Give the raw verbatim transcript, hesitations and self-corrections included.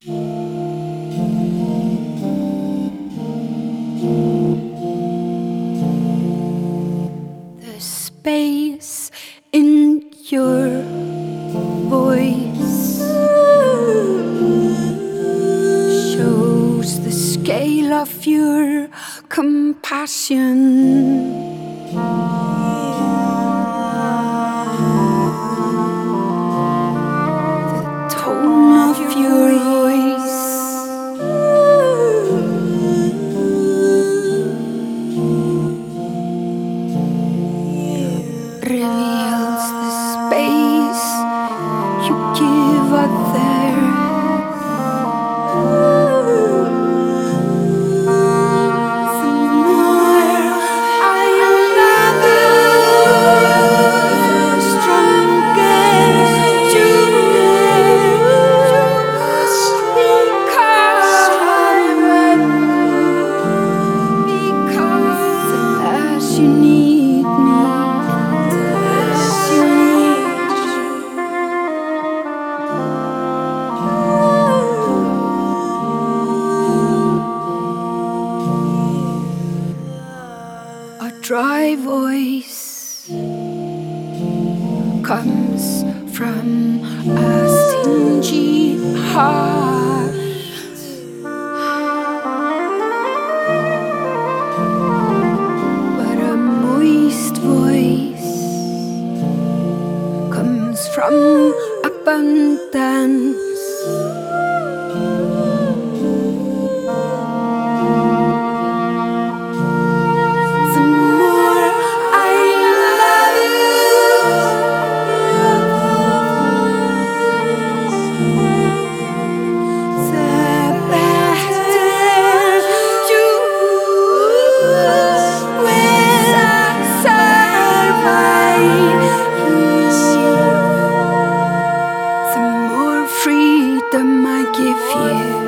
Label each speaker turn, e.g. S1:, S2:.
S1: The space in your voice shows the scale of your compassion. The tone of your voice reveals the space you give others. The more I love you, the stronger you become. Because the less you need me, the less you need a dry voice comes from a stingy heart. But a moist voice comes from abundance. The more I love you, the better you will survive. The more freedom I give you,